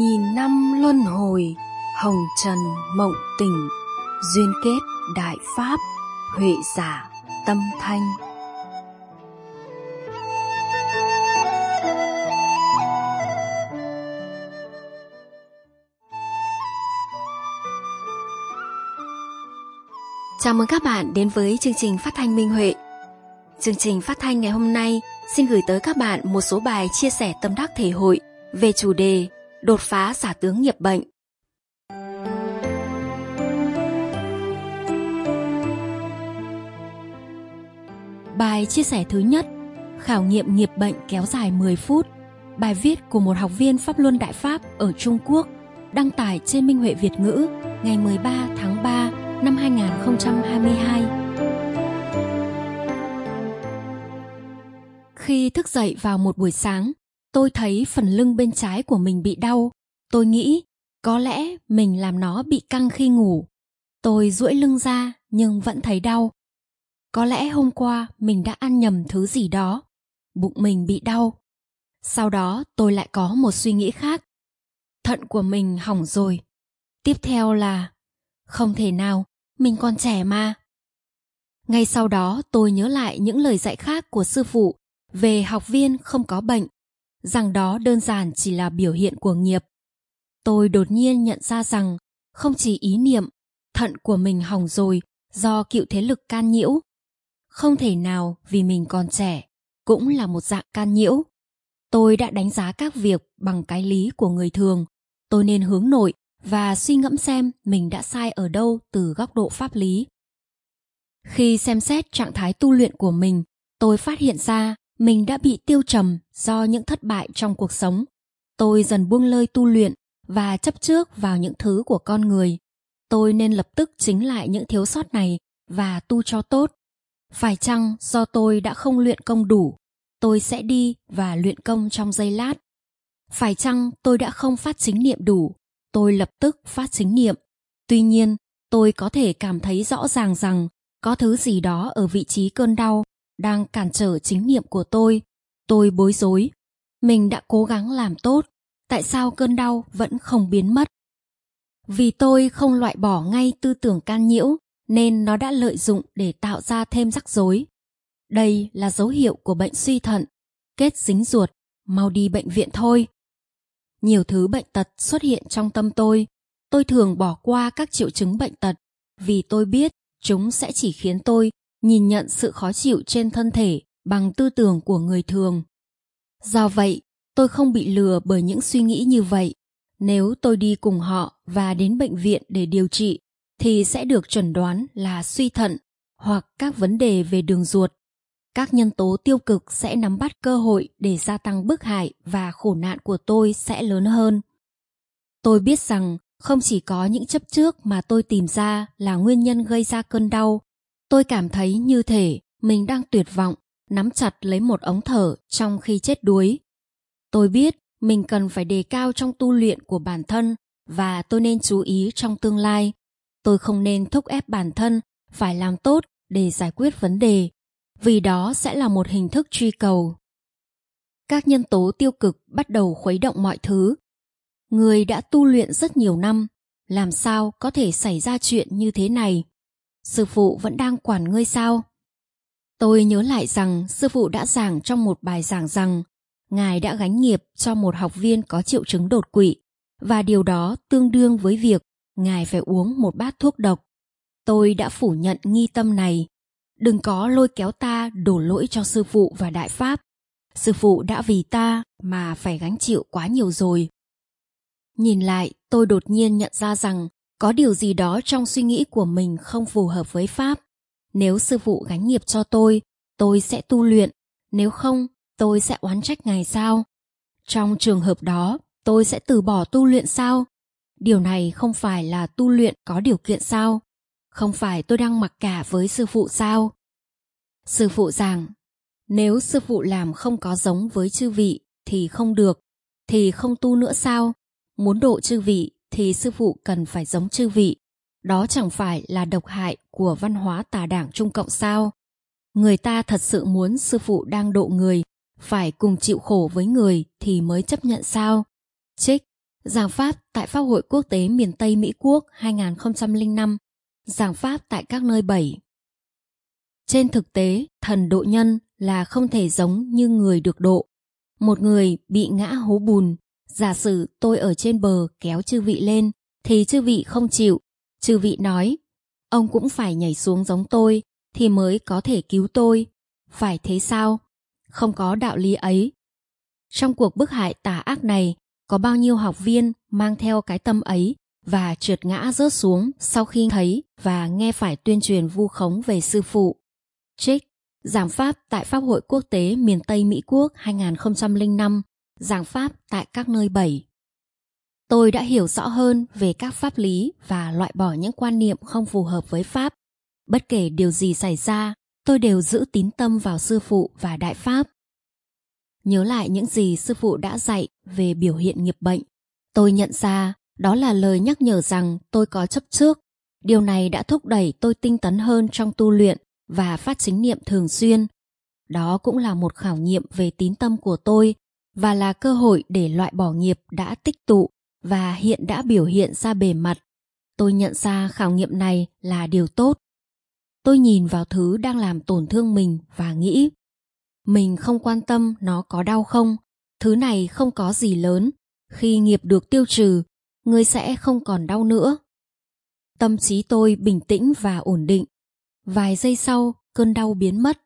nghìn năm luân hồi, hồng trần mộng tình, duyên kết đại pháp, huệ giả tâm thanh. Chào mừng các bạn đến với chương trình phát thanh Minh Huệ. Chương trình phát thanh ngày hôm nay xin gửi tới các bạn một số bài chia sẻ tâm đắc thể hội về chủ đề đột phá xả tướng nghiệp bệnh. Bài chia sẻ thứ nhất, khảo nghiệm nghiệp bệnh kéo dài 10 phút. Bài viết của một học viên Pháp Luân Đại Pháp ở Trung Quốc, đăng tải trên Minh Huệ Việt ngữ ngày 13 tháng 3 năm 2022. Khi thức dậy vào một buổi sáng, tôi thấy phần lưng bên trái của mình bị đau. Tôi nghĩ có lẽ mình làm nó bị căng khi ngủ. Tôi duỗi lưng ra nhưng vẫn thấy đau. Có lẽ hôm qua mình đã ăn nhầm thứ gì đó. Bụng mình bị đau. Sau đó tôi lại có một suy nghĩ khác. Thận của mình hỏng rồi. Tiếp theo là không thể nào, mình còn trẻ mà. Ngay sau đó tôi nhớ lại những lời dạy khác của sư phụ về học viên không có bệnh, rằng đó đơn giản chỉ là biểu hiện của nghiệp. Tôi đột nhiên nhận ra rằng không chỉ ý niệm thận của mình hỏng rồi do cựu thế lực can nhiễu. Không thể nào vì mình còn trẻ cũng là một dạng can nhiễu. Tôi đã đánh giá các việc bằng cái lý của người thường. Tôi nên hướng nội và suy ngẫm xem mình đã sai ở đâu từ góc độ pháp lý. Khi xem xét trạng thái tu luyện của mình, tôi phát hiện ra mình đã bị tiêu trầm do những thất bại trong cuộc sống. Tôi dần buông lơi tu luyện và chấp trước vào những thứ của con người. Tôi nên lập tức chính lại những thiếu sót này và tu cho tốt. Phải chăng do tôi đã không luyện công đủ, tôi sẽ đi và luyện công trong giây lát. Phải chăng tôi đã không phát chính niệm đủ, tôi lập tức phát chính niệm. Tuy nhiên, tôi có thể cảm thấy rõ ràng rằng có thứ gì đó ở vị trí cơn đau đang cản trở chính niệm của tôi. Tôi bối rối. Mình đã cố gắng làm tốt, tại sao cơn đau vẫn không biến mất? Vì tôi không loại bỏ ngay tư tưởng can nhiễu, nên nó đã lợi dụng để tạo ra thêm rắc rối. Đây là dấu hiệu của bệnh suy thận, kết dính ruột, mau đi bệnh viện thôi. Nhiều thứ bệnh tật xuất hiện trong tâm tôi. Tôi thường bỏ qua các triệu chứng bệnh tật vì tôi biết chúng sẽ chỉ khiến tôi nhìn nhận sự khó chịu trên thân thể bằng tư tưởng của người thường. Do vậy, tôi không bị lừa bởi những suy nghĩ như vậy. Nếu tôi đi cùng họ và đến bệnh viện để điều trị, thì sẽ được chẩn đoán là suy thận hoặc các vấn đề về đường ruột. Các nhân tố tiêu cực sẽ nắm bắt cơ hội để gia tăng bức hại và khổ nạn của tôi sẽ lớn hơn. Tôi biết rằng không chỉ có những chấp trước mà tôi tìm ra là nguyên nhân gây ra cơn đau. Tôi cảm thấy như thể mình đang tuyệt vọng, nắm chặt lấy một ống thở trong khi chết đuối. Tôi biết mình cần phải đề cao trong tu luyện của bản thân và tôi nên chú ý trong tương lai. Tôi không nên thúc ép bản thân phải làm tốt để giải quyết vấn đề, vì đó sẽ là một hình thức truy cầu. Các nhân tố tiêu cực bắt đầu khuấy động mọi thứ. Người đã tu luyện rất nhiều năm, làm sao có thể xảy ra chuyện như thế này? Sư phụ vẫn đang quản ngươi sao? Tôi nhớ lại rằng sư phụ đã giảng trong một bài giảng rằng Ngài đã gánh nghiệp cho một học viên có triệu chứng đột quỵ, và điều đó tương đương với việc Ngài phải uống một bát thuốc độc. Tôi đã phủ nhận nghi tâm này. Đừng có lôi kéo ta đổ lỗi cho sư phụ và Đại Pháp. Sư phụ đã vì ta mà phải gánh chịu quá nhiều rồi. Nhìn lại, tôi đột nhiên nhận ra rằng có điều gì đó trong suy nghĩ của mình không phù hợp với Pháp. Nếu sư phụ gánh nghiệp cho tôi sẽ tu luyện. Nếu không, tôi sẽ oán trách Ngài sao? Trong trường hợp đó, tôi sẽ từ bỏ tu luyện sao? Điều này không phải là tu luyện có điều kiện sao? Không phải tôi đang mặc cả với sư phụ sao? Sư phụ giảng, nếu sư phụ làm không có giống với chư vị thì không được, thì không tu nữa sao? Muốn độ chư vị thì sư phụ cần phải giống chư vị. Đó chẳng phải là độc hại của văn hóa tà đảng Trung Cộng sao? Người ta thật sự muốn sư phụ đang độ người phải cùng chịu khổ với người thì mới chấp nhận sao? Trích, Giảng pháp tại Pháp hội quốc tế miền Tây Mỹ Quốc 2005, giảng pháp tại các nơi 7. Trên thực tế, thần độ nhân là không thể giống như người được độ. Một người bị ngã hố bùn, giả sử tôi ở trên bờ kéo chư vị lên, thì chư vị không chịu. Chư vị nói, ông cũng phải nhảy xuống giống tôi thì mới có thể cứu tôi. Phải thế sao? Không có đạo lý ấy. Trong cuộc bức hại tà ác này, có bao nhiêu học viên mang theo cái tâm ấy và trượt ngã rớt xuống sau khi thấy và nghe phải tuyên truyền vu khống về sư phụ. Trích, giảng pháp tại Pháp hội quốc tế miền Tây Mỹ Quốc 2005, giảng pháp tại các nơi 7. Tôi đã hiểu rõ hơn về các pháp lý và loại bỏ những quan niệm không phù hợp với Pháp. Bất kể điều gì xảy ra, tôi đều giữ tín tâm vào sư phụ và đại pháp. Nhớ lại những gì sư phụ đã dạy về biểu hiện nghiệp bệnh, tôi nhận ra đó là lời nhắc nhở rằng tôi có chấp trước. Điều này đã thúc đẩy tôi tinh tấn hơn trong tu luyện và phát chính niệm thường xuyên. Đó cũng là một khảo nghiệm về tín tâm của tôi và là cơ hội để loại bỏ nghiệp đã tích tụ và hiện đã biểu hiện ra bề mặt. Tôi nhận ra khảo nghiệm này là điều tốt. Tôi nhìn vào thứ đang làm tổn thương mình và nghĩ, mình không quan tâm nó có đau không, thứ này không có gì lớn. Khi nghiệp được tiêu trừ, ngươi sẽ không còn đau nữa. Tâm trí tôi bình tĩnh và ổn định. Vài giây sau, cơn đau biến mất.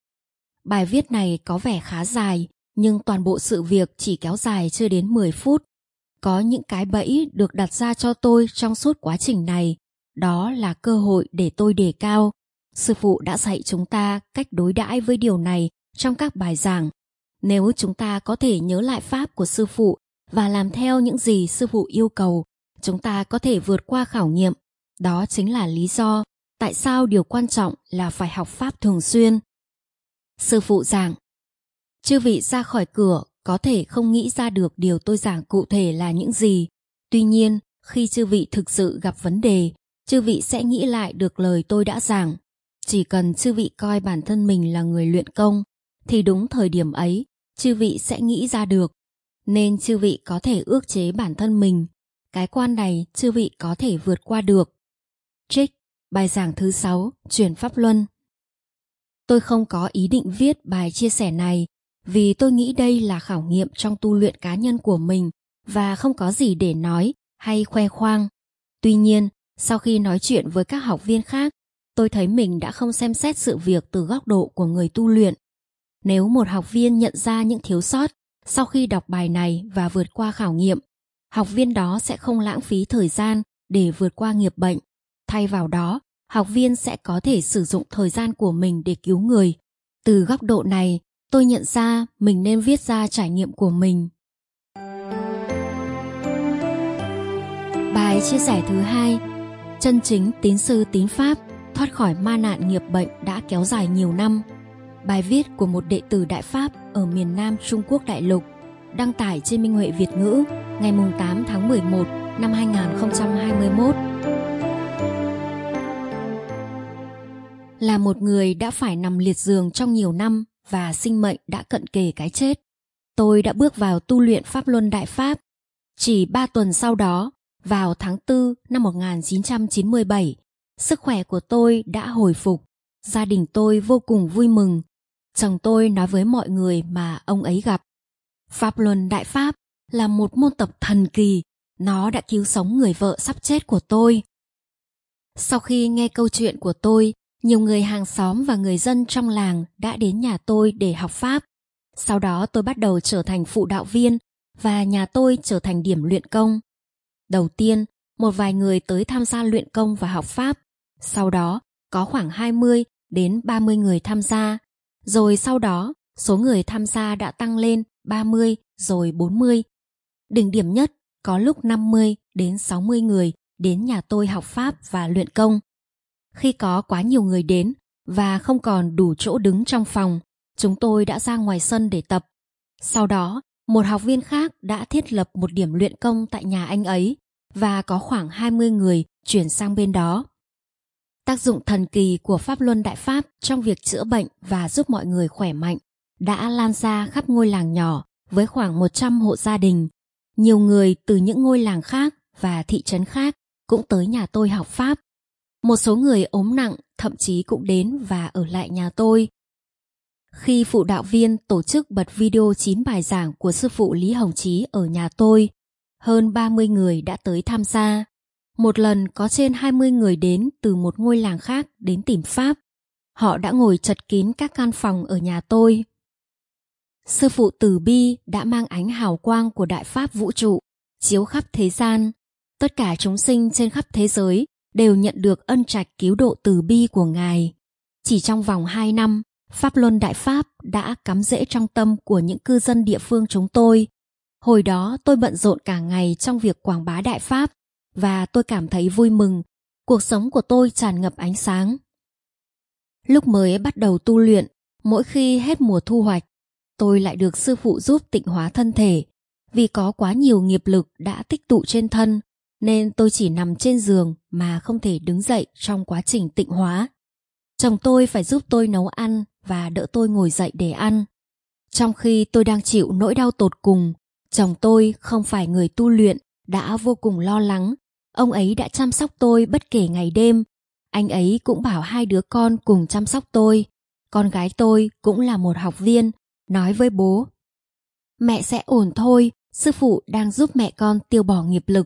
Bài viết này có vẻ khá dài, nhưng toàn bộ sự việc chỉ kéo dài chưa đến 10 phút. Có những cái bẫy được đặt ra cho tôi trong suốt quá trình này. Đó là cơ hội để tôi đề cao. Sư phụ đã dạy chúng ta cách đối đãi với điều này trong các bài giảng. Nếu chúng ta có thể nhớ lại pháp của sư phụ và làm theo những gì sư phụ yêu cầu, chúng ta có thể vượt qua khảo nghiệm. Đó chính là lý do tại sao điều quan trọng là phải học pháp thường xuyên. Sư phụ giảng, chư vị ra khỏi cửa có thể không nghĩ ra được điều tôi giảng cụ thể là những gì. Tuy nhiên, khi chư vị thực sự gặp vấn đề, chư vị sẽ nghĩ lại được lời tôi đã giảng. Chỉ cần chư vị coi bản thân mình là người luyện công, thì đúng thời điểm ấy, chư vị sẽ nghĩ ra được. Nên chư vị có thể ước chế bản thân mình. Cái quan này chư vị có thể vượt qua được. Trích, bài giảng thứ 6, Chuyển Pháp Luân. Tôi không có ý định viết bài chia sẻ này vì tôi nghĩ đây là khảo nghiệm trong tu luyện cá nhân của mình và không có gì để nói hay khoe khoang. Tuy nhiên, sau khi nói chuyện với các học viên khác, tôi thấy mình đã không xem xét sự việc từ góc độ của người tu luyện. Nếu một học viên nhận ra những thiếu sót sau khi đọc bài này và vượt qua khảo nghiệm, học viên đó sẽ không lãng phí thời gian để vượt qua nghiệp bệnh. Thay vào đó, học viên sẽ có thể sử dụng thời gian của mình để cứu người. Từ góc độ này, tôi nhận ra mình nên viết ra trải nghiệm của mình. Bài chia sẻ thứ 2, chân chính tín sư tín pháp, thoát khỏi ma nạn nghiệp bệnh đã kéo dài nhiều năm. Bài viết của một đệ tử Đại Pháp ở miền Nam Trung Quốc đại lục, đăng tải trên Minh Huệ Việt ngữ ngày 8 tháng 11 năm 2021. Là một người đã phải nằm liệt giường trong nhiều năm và sinh mệnh đã cận kề cái chết, tôi đã bước vào tu luyện Pháp Luân Đại Pháp. Chỉ 3 tuần sau đó, vào tháng 4 năm 1997, sức khỏe của tôi đã hồi phục. Gia đình tôi vô cùng vui mừng. Chồng tôi nói với mọi người mà ông ấy gặp, Pháp Luân Đại Pháp là một môn tập thần kỳ, nó đã cứu sống người vợ sắp chết của tôi. Sau khi nghe câu chuyện của tôi, nhiều người hàng xóm và người dân trong làng đã đến nhà tôi để học Pháp. Sau đó tôi bắt đầu trở thành phụ đạo viên và nhà tôi trở thành điểm luyện công. Đầu tiên, một vài người tới tham gia luyện công và học Pháp. Sau đó, có khoảng 20 đến 30 người tham gia. Rồi sau đó, số người tham gia đã tăng lên 30 rồi 40. Đỉnh điểm nhất, có lúc 50 đến 60 người đến nhà tôi học Pháp và luyện công. Khi có quá nhiều người đến và không còn đủ chỗ đứng trong phòng, chúng tôi đã ra ngoài sân để tập. Sau đó, một học viên khác đã thiết lập một điểm luyện công tại nhà anh ấy và có khoảng 20 người chuyển sang bên đó. Tác dụng thần kỳ của Pháp Luân Đại Pháp trong việc chữa bệnh và giúp mọi người khỏe mạnh đã lan ra khắp ngôi làng nhỏ với khoảng 100 hộ gia đình. Nhiều người từ những ngôi làng khác và thị trấn khác cũng tới nhà tôi học Pháp. Một số người ốm nặng thậm chí cũng đến và ở lại nhà tôi. Khi phụ đạo viên tổ chức bật video 9 bài giảng của sư phụ Lý Hồng Chí ở nhà tôi, hơn 30 người đã tới tham gia. Một lần có trên 20 người đến từ một ngôi làng khác đến tìm Pháp. Họ đã ngồi chật kín các căn phòng ở nhà tôi. Sư phụ từ bi đã mang ánh hào quang của Đại Pháp vũ trụ chiếu khắp thế gian. Tất cả chúng sinh trên khắp thế giới đều nhận được ân trạch cứu độ từ bi của Ngài. Chỉ trong vòng 2 năm, Pháp Luân Đại Pháp đã cắm rễ trong tâm của những cư dân địa phương chúng tôi. Hồi đó tôi bận rộn cả ngày trong việc quảng bá Đại Pháp và tôi cảm thấy vui mừng. Cuộc sống của tôi tràn ngập ánh sáng. Lúc mới bắt đầu tu luyện, mỗi khi hết mùa thu hoạch, tôi lại được sư phụ giúp tịnh hóa thân thể. Vì có quá nhiều nghiệp lực đã tích tụ trên thân, nên tôi chỉ nằm trên giường mà không thể đứng dậy trong quá trình tịnh hóa. Chồng tôi phải giúp tôi nấu ăn và đỡ tôi ngồi dậy để ăn. Trong khi tôi đang chịu nỗi đau tột cùng, chồng tôi không phải người tu luyện đã vô cùng lo lắng. Ông ấy đã chăm sóc tôi bất kể ngày đêm. Anh ấy cũng bảo 2 đứa con cùng chăm sóc tôi. Con gái tôi cũng là một học viên, nói với bố: mẹ sẽ ổn thôi, sư phụ đang giúp mẹ con tiêu bỏ nghiệp lực.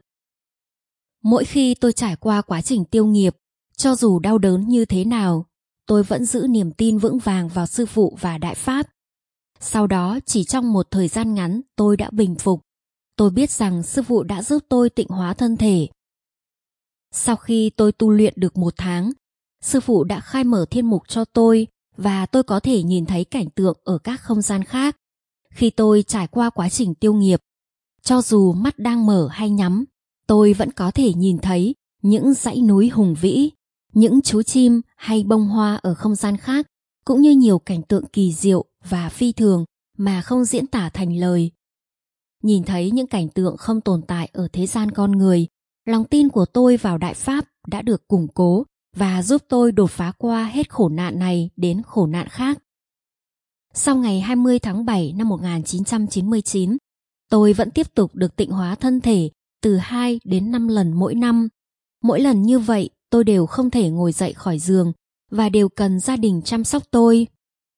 Mỗi khi tôi trải qua quá trình tiêu nghiệp, cho dù đau đớn như thế nào, tôi vẫn giữ niềm tin vững vàng vào sư phụ và Đại Pháp. Sau đó chỉ trong một thời gian ngắn tôi đã bình phục. Tôi biết rằng sư phụ đã giúp tôi tịnh hóa thân thể. Sau khi tôi tu luyện được 1 tháng, sư phụ đã khai mở thiên mục cho tôi và tôi có thể nhìn thấy cảnh tượng ở các không gian khác. Khi tôi trải qua quá trình tiêu nghiệp, cho dù mắt đang mở hay nhắm, tôi vẫn có thể nhìn thấy những dãy núi hùng vĩ, những chú chim hay bông hoa ở không gian khác, cũng như nhiều cảnh tượng kỳ diệu và phi thường mà không diễn tả thành lời. Nhìn thấy những cảnh tượng không tồn tại ở thế gian con người, lòng tin của tôi vào Đại Pháp đã được củng cố và giúp tôi đột phá qua hết khổ nạn này đến khổ nạn khác. Sau ngày 20 tháng 7 năm 1999, tôi vẫn tiếp tục được tịnh hóa thân thể từ 2 đến 5 lần mỗi năm. Mỗi lần như vậy, tôi đều không thể ngồi dậy khỏi giường và đều cần gia đình chăm sóc tôi.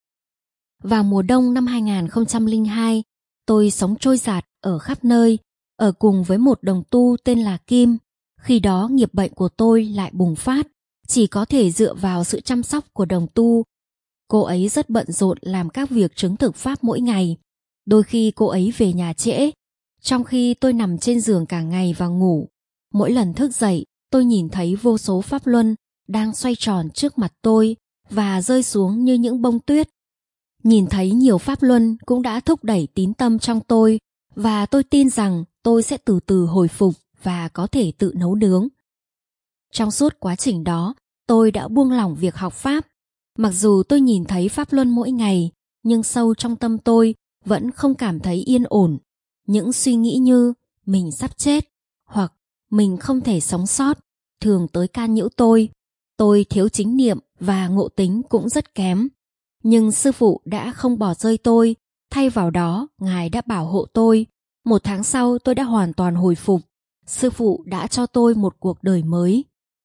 Vào mùa đông năm 2002, tôi sống trôi dạt ở khắp nơi, ở cùng với một đồng tu tên là Kim. Khi đó nghiệp bệnh của tôi lại bùng phát, chỉ có thể dựa vào sự chăm sóc của đồng tu. Cô ấy rất bận rộn làm các việc chứng thực pháp mỗi ngày. Đôi khi cô ấy về nhà trễ, trong khi tôi nằm trên giường cả ngày và ngủ. Mỗi lần thức dậy, tôi nhìn thấy vô số pháp luân đang xoay tròn trước mặt tôi và rơi xuống như những bông tuyết. Nhìn thấy nhiều pháp luân cũng đã thúc đẩy tín tâm trong tôi và tôi tin rằng tôi sẽ từ từ hồi phục và có thể tự nấu nướng. Trong suốt quá trình đó, tôi đã buông lỏng việc học Pháp. Mặc dù tôi nhìn thấy pháp luân mỗi ngày, nhưng sâu trong tâm tôi vẫn không cảm thấy yên ổn. Những suy nghĩ như mình sắp chết hoặc mình không thể sống sót thường tới can nhiễu tôi. Tôi thiếu chính niệm và ngộ tính cũng rất kém. Nhưng sư phụ đã không bỏ rơi tôi, thay vào đó Ngài đã bảo hộ tôi. 1 tháng sau tôi đã hoàn toàn hồi phục. Sư phụ đã cho tôi một cuộc đời mới.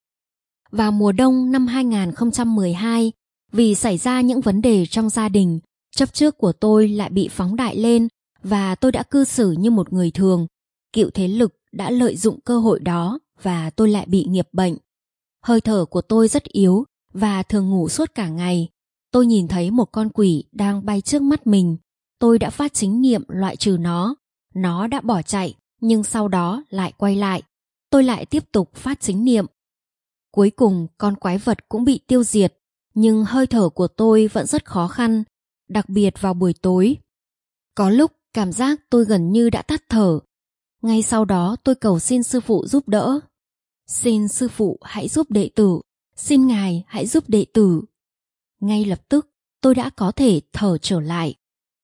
Vào mùa đông năm 2012, vì xảy ra những vấn đề trong gia đình, chấp trước của tôi lại bị phóng đại lên và tôi đã cư xử như một người thường. Cựu thế lực đã lợi dụng cơ hội đó và tôi lại bị nghiệp bệnh. Hơi thở của tôi rất yếu và thường ngủ suốt cả ngày. Tôi nhìn thấy một con quỷ đang bay trước mắt mình. Tôi đã phát chính niệm loại trừ nó. Nó đã bỏ chạy nhưng sau đó lại quay lại. Tôi lại tiếp tục phát chính niệm. Cuối cùng con quái vật cũng bị tiêu diệt, nhưng hơi thở của tôi vẫn rất khó khăn, đặc biệt vào buổi tối. Có lúc cảm giác tôi gần như đã tắt thở. Ngay sau đó tôi cầu xin sư phụ giúp đỡ. Xin sư phụ hãy giúp đệ tử, xin Ngài hãy giúp đệ tử. Ngay lập tức tôi đã có thể thở trở lại.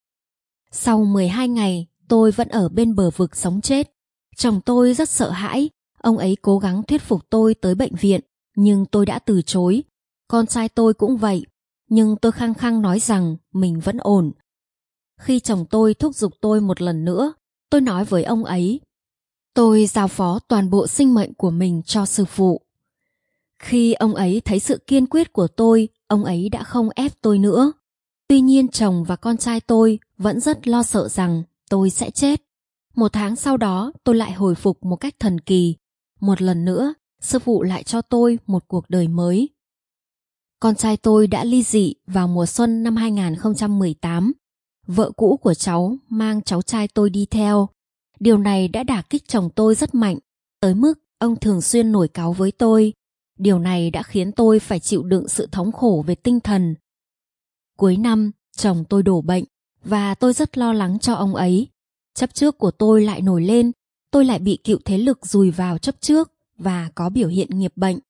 Sau 12 ngày tôi vẫn ở bên bờ vực sống chết. Chồng tôi rất sợ hãi, ông ấy cố gắng thuyết phục tôi tới bệnh viện, nhưng tôi đã từ chối. Con trai tôi cũng vậy, nhưng tôi khăng khăng nói rằng mình vẫn ổn. Khi chồng tôi thúc giục tôi một lần nữa, tôi nói với ông ấy Tôi giao phó toàn bộ sinh mệnh của mình cho sư phụ. Khi ông ấy thấy sự kiên quyết của tôi, ông ấy đã không ép tôi nữa. Tuy nhiên chồng và con trai tôi vẫn rất lo sợ rằng tôi sẽ chết. 1 tháng sau đó tôi lại hồi phục một cách thần kỳ. Một lần nữa, sư phụ lại cho tôi một cuộc đời mới. Con trai tôi đã ly dị vào mùa xuân năm 2018. Vợ cũ của cháu mang cháu trai tôi đi theo. Điều này đã đả kích chồng tôi rất mạnh, tới mức ông thường xuyên nổi cáu với tôi. Điều này đã khiến tôi phải chịu đựng sự thống khổ về tinh thần. Cuối năm, chồng tôi đổ bệnh và tôi rất lo lắng cho ông ấy. Chấp trước của tôi lại nổi lên, tôi lại bị cựu thế lực dùi vào chấp trước và có biểu hiện nghiệp bệnh.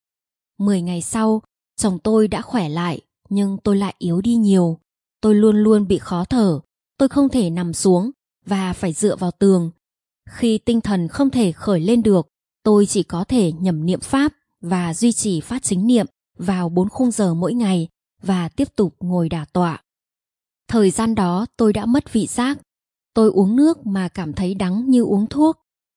10 ngày sau, chồng tôi đã khỏe lại, nhưng tôi lại yếu đi nhiều. Tôi luôn luôn bị khó thở, tôi không thể nằm xuống và phải dựa vào tường. Khi tinh thần không thể khởi lên được, tôi chỉ có thể nhẩm niệm pháp và duy trì phát chính niệm vào 4 khung giờ mỗi ngày và tiếp tục ngồi đả tọa. Thời gian đó tôi đã mất vị giác. Tôi uống nước mà cảm thấy đắng như uống thuốc.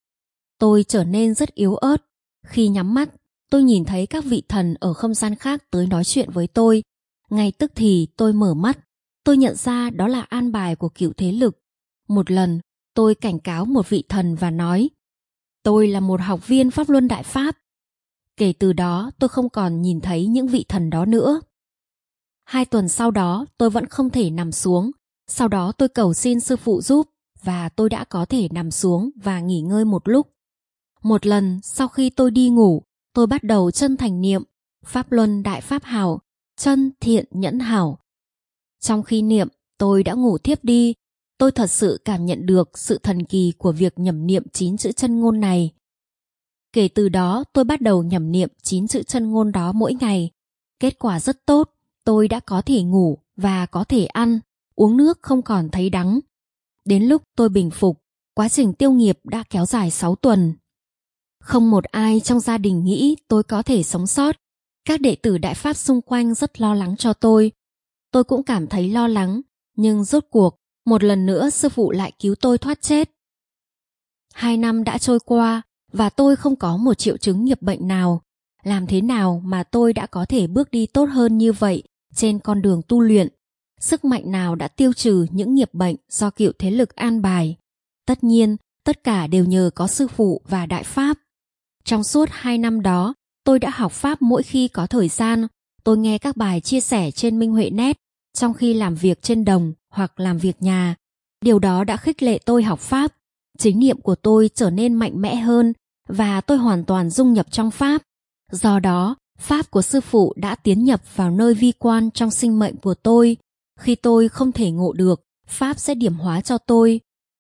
Tôi trở nên rất yếu ớt. Khi nhắm mắt, tôi nhìn thấy các vị thần ở không gian khác tới nói chuyện với tôi. Ngay tức thì tôi mở mắt. Tôi nhận ra đó là an bài của cựu thế lực. Một lần, tôi cảnh cáo một vị thần và nói: tôi là một học viên Pháp Luân Đại Pháp. Kể từ đó tôi không còn nhìn thấy những vị thần đó nữa. 2 tuần sau đó tôi vẫn không thể nằm xuống. Sau đó tôi cầu xin sư phụ giúp và tôi đã có thể nằm xuống và nghỉ ngơi một lúc. Một lần sau khi tôi đi ngủ, tôi bắt đầu chân thành niệm Pháp Luân Đại Pháp Hảo, chân thiện nhẫn hảo. Trong khi niệm, tôi đã ngủ thiếp đi. Tôi thật sự cảm nhận được sự thần kỳ của việc nhẩm niệm 9 chữ chân ngôn này. Kể từ đó tôi bắt đầu nhẩm niệm 9 chữ chân ngôn đó mỗi ngày. Kết quả rất tốt, tôi đã có thể ngủ và có thể ăn, uống nước không còn thấy đắng. Đến lúc tôi bình phục, quá trình tiêu nghiệp đã kéo dài 6 tuần. Không một ai trong gia đình nghĩ tôi có thể sống sót. Các đệ tử Đại Pháp xung quanh rất lo lắng cho tôi. Tôi cũng cảm thấy lo lắng, nhưng rốt cuộc, một lần nữa sư phụ lại cứu tôi thoát chết. 2 năm đã trôi qua và tôi không có một triệu chứng nghiệp bệnh nào. Làm thế nào mà tôi đã có thể bước đi tốt hơn như vậy trên con đường tu luyện? Sức mạnh nào đã tiêu trừ những nghiệp bệnh do cựu thế lực an bài? Tất nhiên, tất cả đều nhờ có sư phụ và Đại Pháp. Trong suốt 2 năm đó, tôi đã học Pháp mỗi khi có thời gian. Tôi nghe các bài chia sẻ trên Minh Huệ Net trong khi làm việc trên đồng hoặc làm việc nhà. Điều đó đã khích lệ tôi học Pháp. Chính niệm của tôi trở nên mạnh mẽ hơn và tôi hoàn toàn dung nhập trong Pháp. Do đó, Pháp của sư phụ đã tiến nhập vào nơi vi quan trong sinh mệnh của tôi. Khi tôi không thể ngộ được, Pháp sẽ điểm hóa cho tôi.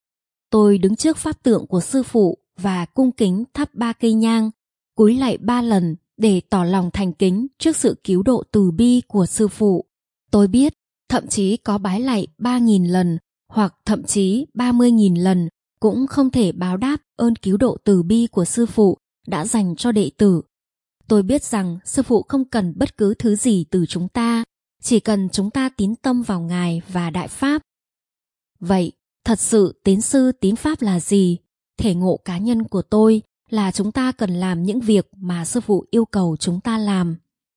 Tôi đứng trước Pháp tượng của sư phụ và cung kính thắp 3 cây nhang, cúi lạy 3 lần để tỏ lòng thành kính trước sự cứu độ từ bi của sư phụ. Tôi biết, thậm chí có bái lạy 3.000 lần hoặc thậm chí 30.000 lần cũng không thể báo đáp ơn cứu độ từ bi của sư phụ đã dành cho đệ tử. Tôi biết rằng sư phụ không cần bất cứ thứ gì từ chúng ta, chỉ cần chúng ta tín tâm vào Ngài và Đại Pháp. Vậy, thật sự tín sư tín Pháp là gì? Thể ngộ cá nhân của tôi là chúng ta cần làm những việc mà sư phụ yêu cầu chúng ta làm.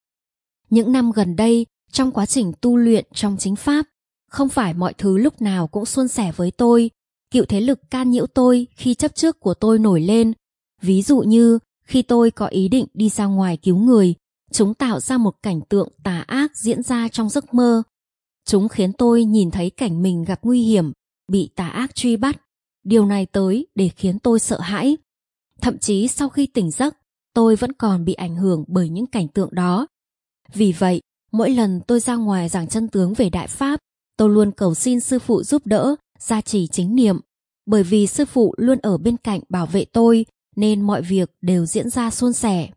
Những năm gần đây, trong quá trình tu luyện trong chính Pháp, không phải mọi thứ lúc nào cũng suôn sẻ với tôi. Cựu thế lực can nhiễu tôi khi chấp trước của tôi nổi lên. Ví dụ như khi tôi có ý định đi ra ngoài cứu người, chúng tạo ra một cảnh tượng tà ác diễn ra trong giấc mơ. Chúng khiến tôi nhìn thấy cảnh mình gặp nguy hiểm, bị tà ác truy bắt. Điều này tới để khiến tôi sợ hãi. Thậm chí sau khi tỉnh giấc, tôi vẫn còn bị ảnh hưởng bởi những cảnh tượng đó. Vì vậy, mỗi lần tôi ra ngoài giảng chân tướng về Đại Pháp, tôi luôn cầu xin sư phụ giúp đỡ, gia trì chính niệm. Bởi vì sư phụ luôn ở bên cạnh bảo vệ tôi, nên mọi việc đều diễn ra suôn sẻ.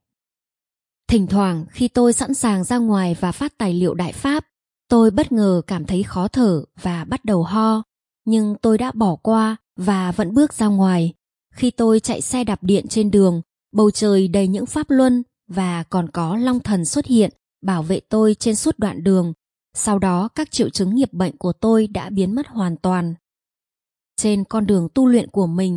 Thỉnh thoảng khi tôi sẵn sàng ra ngoài và phát tài liệu Đại Pháp, tôi bất ngờ cảm thấy khó thở và bắt đầu ho. Nhưng tôi đã bỏ qua và vẫn bước ra ngoài. Khi tôi chạy xe đạp điện trên đường, bầu trời đầy những pháp luân và còn có long thần xuất hiện bảo vệ tôi trên suốt đoạn đường. Sau đó các triệu chứng nghiệp bệnh của tôi đã biến mất hoàn toàn. Trên con đường tu luyện của mình,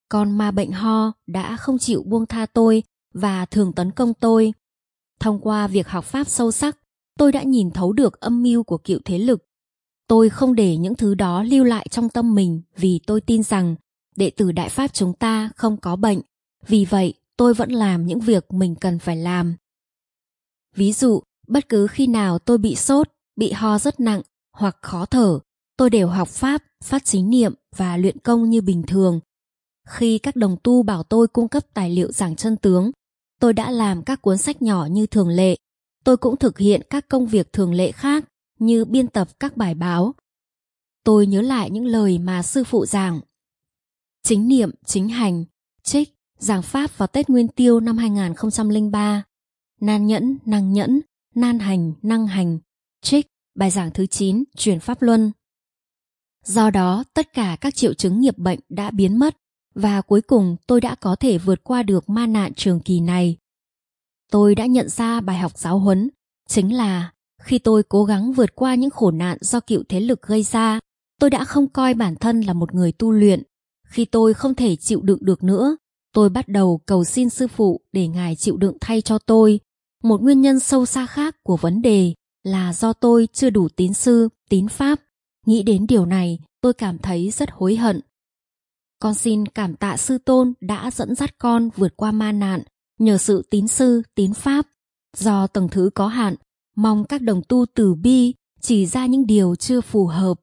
con ma bệnh ho đã không chịu buông tha tôi và thường tấn công tôi. Thông qua việc học pháp sâu sắc, tôi đã nhìn thấu được âm mưu của cựu thế lực. Tôi không để những thứ đó lưu lại trong tâm mình vì tôi tin rằng đệ tử Đại Pháp chúng ta không có bệnh. Vì vậy, tôi vẫn làm những việc mình cần phải làm. Ví dụ, bất cứ khi nào tôi bị sốt, bị ho rất nặng hoặc khó thở, tôi đều học pháp, phát chính niệm và luyện công như bình thường. Khi các đồng tu bảo tôi cung cấp tài liệu giảng chân tướng, tôi đã làm các cuốn sách nhỏ như thường lệ. Tôi cũng thực hiện các công việc thường lệ khác như biên tập các bài báo. Tôi nhớ lại những lời mà sư phụ giảng. Chính niệm, chính hành, trích, giảng pháp vào Tết Nguyên Tiêu năm 2003. Nan nhẫn, năng nhẫn, nan hành, năng hành, trích, bài giảng thứ 9, truyền pháp luân. Do đó, tất cả các triệu chứng nghiệp bệnh đã biến mất và cuối cùng tôi đã có thể vượt qua được ma nạn trường kỳ này. Tôi đã nhận ra bài học giáo huấn, chính là khi tôi cố gắng vượt qua những khổ nạn do cựu thế lực gây ra, tôi đã không coi bản thân là một người tu luyện. Khi tôi không thể chịu đựng được nữa, tôi bắt đầu cầu xin sư phụ để Ngài chịu đựng thay cho tôi. Một nguyên nhân sâu xa khác của vấn đề là do tôi chưa đủ tín sư, tín pháp. Nghĩ đến điều này, tôi cảm thấy rất hối hận. Con xin cảm tạ sư tôn đã dẫn dắt con vượt qua ma nạn nhờ sự tín sư, tín pháp. Do tầng thứ có hạn, mong các đồng tu từ bi chỉ ra những điều chưa phù hợp.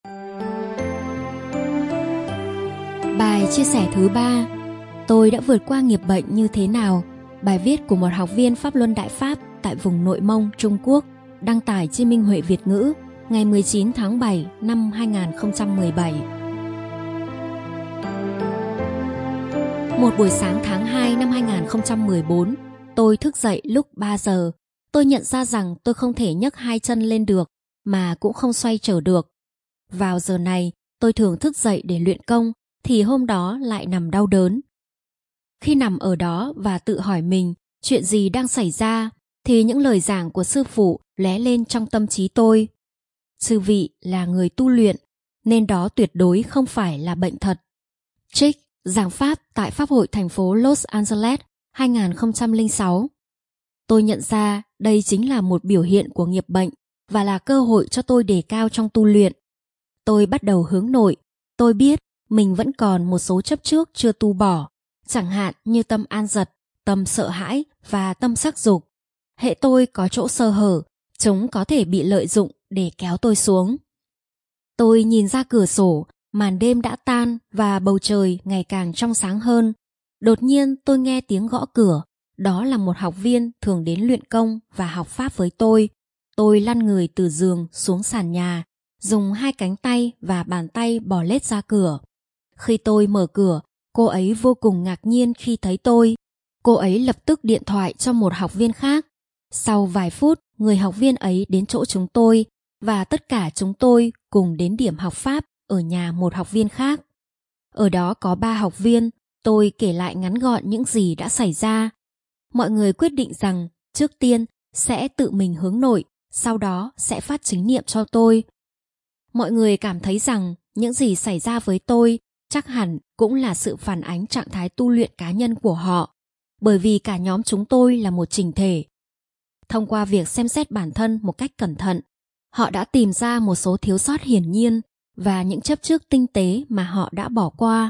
Bài chia sẻ thứ 3: Tôi đã vượt qua nghiệp bệnh như thế nào? Bài viết của một học viên Pháp Luân Đại Pháp tại vùng Nội Mông, Trung Quốc, đăng tải trên Minh Huệ Việt ngữ ngày 19 tháng 7 năm 2017. Một buổi sáng tháng 2 năm 2014, tôi thức dậy lúc 3 giờ. Tôi nhận ra rằng tôi không thể nhấc hai chân lên được, mà cũng không xoay trở được. Vào giờ này, tôi thường thức dậy để luyện công, thì hôm đó lại nằm đau đớn. Khi nằm ở đó và tự hỏi mình chuyện gì đang xảy ra, thì những lời giảng của sư phụ lóe lên trong tâm trí tôi. Sư vị là người tu luyện, nên đó tuyệt đối không phải là bệnh thật. Trích, giảng pháp tại Pháp hội thành phố Los Angeles 2006. Tôi nhận ra đây chính là một biểu hiện của nghiệp bệnh và là cơ hội cho tôi đề cao trong tu luyện. Tôi bắt đầu hướng nội. Tôi biết mình vẫn còn một số chấp trước chưa tu bỏ, chẳng hạn như tâm an dật, tâm sợ hãi và tâm sắc dục. Hễ tôi có chỗ sơ hở, chúng có thể bị lợi dụng để kéo tôi xuống. Tôi nhìn ra cửa sổ, màn đêm đã tan và bầu trời ngày càng trong sáng hơn. Đột nhiên tôi nghe tiếng gõ cửa. Đó là một học viên thường đến luyện công và học pháp với tôi. Tôi lăn người từ giường xuống sàn nhà, dùng hai cánh tay và bàn tay bò lết ra cửa. Khi tôi mở cửa, cô ấy vô cùng ngạc nhiên khi thấy tôi. Cô ấy lập tức điện thoại cho một học viên khác. Sau vài phút, người học viên ấy đến chỗ chúng tôi và tất cả chúng tôi cùng đến điểm học pháp ở nhà một học viên khác. Ở đó có 3 học viên. Tôi kể lại ngắn gọn những gì đã xảy ra. Mọi người quyết định rằng trước tiên sẽ tự mình hướng nội, sau đó sẽ phát chính niệm cho tôi. Mọi người cảm thấy rằng những gì xảy ra với tôi chắc hẳn cũng là sự phản ánh trạng thái tu luyện cá nhân của họ, bởi vì cả nhóm chúng tôi là một chỉnh thể. Thông qua việc xem xét bản thân một cách cẩn thận, họ đã tìm ra một số thiếu sót hiển nhiên và những chấp trước tinh tế mà họ đã bỏ qua.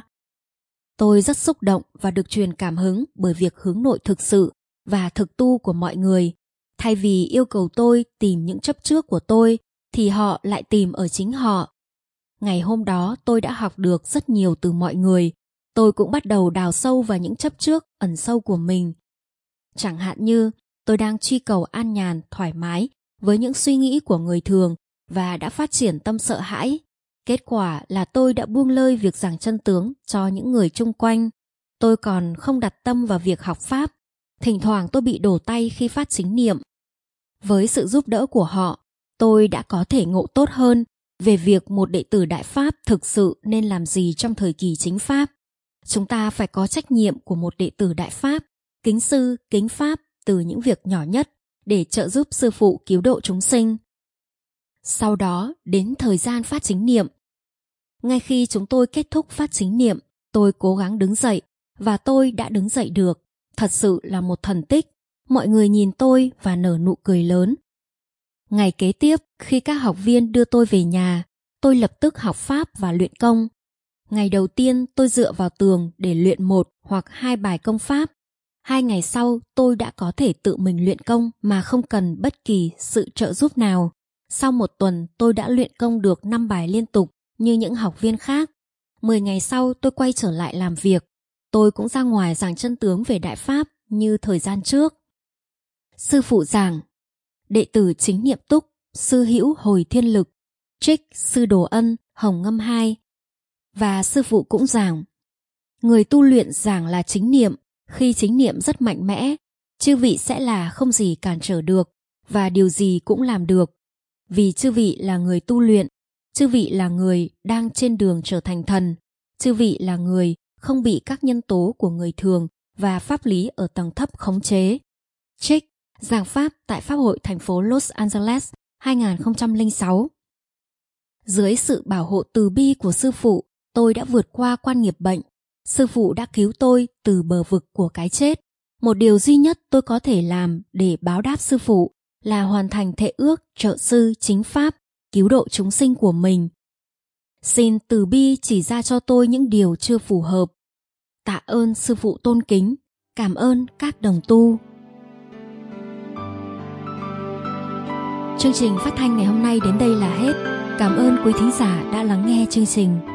Tôi rất xúc động và được truyền cảm hứng bởi việc hướng nội thực sự và thực tu của mọi người. Thay vì yêu cầu tôi tìm những chấp trước của tôi, thì họ lại tìm ở chính họ. Ngày hôm đó tôi đã học được rất nhiều từ mọi người. Tôi cũng bắt đầu đào sâu vào những chấp trước ẩn sâu của mình. Chẳng hạn như tôi đang truy cầu an nhàn, thoải mái với những suy nghĩ của người thường và đã phát triển tâm sợ hãi. Kết quả là tôi đã buông lơi việc giảng chân tướng cho những người chung quanh. Tôi còn không đặt tâm vào việc học pháp. Thỉnh thoảng tôi bị đổ tay khi phát chính niệm. Với sự giúp đỡ của họ, tôi đã có thể ngộ tốt hơn về việc một đệ tử Đại Pháp thực sự nên làm gì trong thời kỳ chính Pháp. Chúng ta phải có trách nhiệm của một đệ tử Đại Pháp, kính sư, kính Pháp từ những việc nhỏ nhất để trợ giúp sư phụ cứu độ chúng sinh. Sau đó đến thời gian phát chính niệm. Ngay khi chúng tôi kết thúc phát chính niệm, Tôi cố gắng đứng dậy và tôi đã đứng dậy được. Thật sự là một thần tích. Mọi người nhìn tôi và nở nụ cười lớn. Ngày kế tiếp, khi các học viên đưa tôi về nhà, tôi lập tức học pháp và luyện công. Ngày đầu tiên tôi dựa vào tường để luyện 1 hoặc 2 bài công pháp. 2 ngày sau tôi đã có thể tự mình luyện công mà không cần bất kỳ sự trợ giúp nào. Sau 1 tuần tôi đã luyện công được 5 bài liên tục như những học viên khác. 10 ngày sau tôi quay trở lại làm việc. Tôi cũng ra ngoài giảng chân tướng về Đại Pháp như thời gian trước. Sư phụ giảng: đệ tử Chính Niệm Túc, sư hữu Hồi Thiên Lực, trích sư Đồ Ân, Hồng Ngâm 2. Và sư phụ cũng giảng: người tu luyện giảng là chính niệm, khi chính niệm rất mạnh mẽ, chư vị sẽ là không gì cản trở được và điều gì cũng làm được. Vì chư vị là người tu luyện, chư vị là người đang trên đường trở thành thần, chư vị là người không bị các nhân tố của người thường và pháp lý ở tầng thấp khống chế. Trích giảng pháp tại Pháp hội thành phố Los Angeles 2006. Dưới sự bảo hộ từ bi của sư phụ, tôi đã vượt qua quan nghiệp bệnh. Sư phụ đã cứu tôi từ bờ vực của cái chết. Một điều duy nhất tôi có thể làm để báo đáp sư phụ là hoàn thành thệ ước trợ sư chính pháp, cứu độ chúng sinh của mình. Xin từ bi chỉ ra cho tôi những điều chưa phù hợp. Tạ ơn sư phụ tôn kính. Cảm ơn các đồng tu. Chương trình phát thanh ngày hôm nay đến đây là hết. Cảm ơn quý thính giả đã lắng nghe chương trình.